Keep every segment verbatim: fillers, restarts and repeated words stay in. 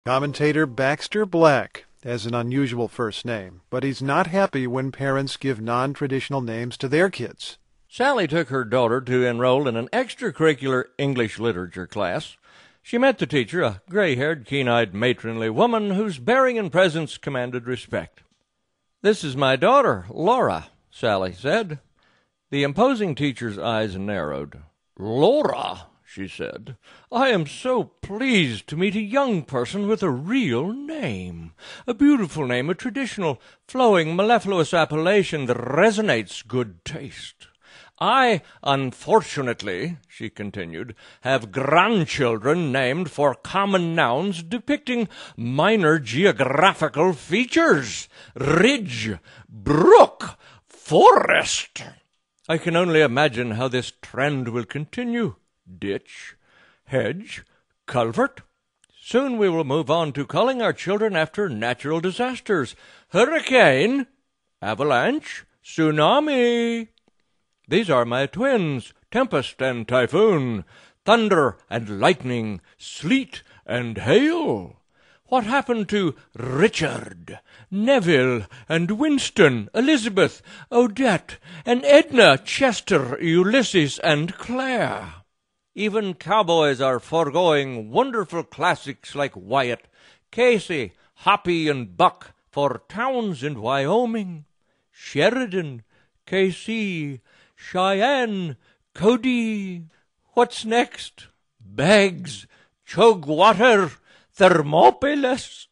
Commentator Baxter Black has an unusual first name, but he's not happy when parents give non-traditional names to their kids. Sally took her daughter to enroll in an extracurricular English literature class. She met the teacher, a gray-haired, keen-eyed, matronly woman whose bearing and presence commanded respect. "This is my daughter, Laura," Sally said. The imposing teacher's eyes narrowed. "Laura," she said, "I am so pleased to meet a young person with a real name. A beautiful name, a traditional, flowing, mellifluous appellation that resonates good taste. I, unfortunately," she continued, "have grandchildren named for common nouns depicting minor geographical features. Ridge, brook, forest. I can only imagine how this trend will continue. Ditch, hedge, culvert. Soon we will move on to calling our children after natural disasters. Hurricane, avalanche, tsunami. These are my twins, tempest and typhoon, thunder and lightning, sleet and hail. What happened to Richard, Neville, and Winston, Elizabeth, Odette, and Edna, Chester, Ulysses, and Claire? Even cowboys are foregoing wonderful classics like Wyatt, Casey, Hoppy, and Buck for towns in Wyoming. Sheridan, K C, Cheyenne, Cody. What's next? Bags, Chugwater, Thermopolis."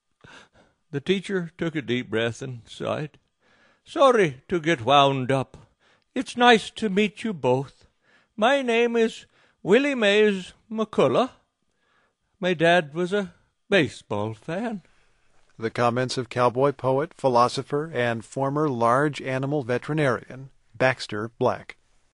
The teacher took a deep breath and sighed. "Sorry to get wound up. It's nice to meet you both. My name is Willie Mays McCullough. My dad was a baseball fan." The comments of cowboy poet, philosopher, and former large animal veterinarian Baxter Black.